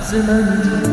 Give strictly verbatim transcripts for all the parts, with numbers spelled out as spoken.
نبض منی تو،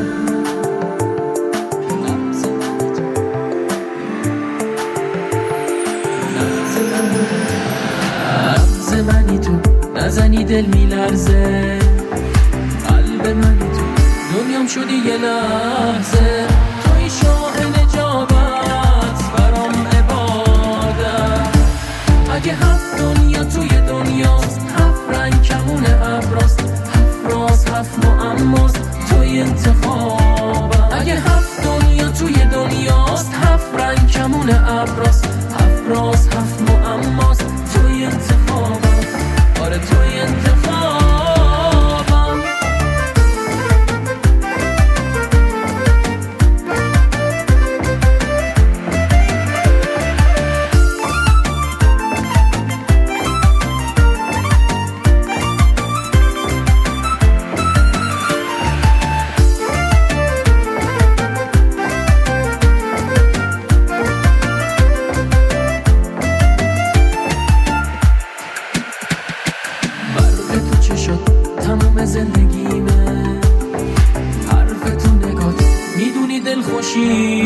نبض منی تو، نزنی دل میلرزه، قلب منی تو، دنیام شدی یه لحظه، توی شاه نجابت برام عبادت. اگه هفت دنیا توی دنیاست، هفت رنگ کمون ابراست، هفت راز هفت معماست، توی انتخابم. اگه هفت دنیا توی دنیاست، هفت رنگ کمون ابراست، هفت راز هفت معماست، توی انتخابم. آره توی انتخابم. تموم زندگیمه، حرف تو نگات میدونی دل خوشی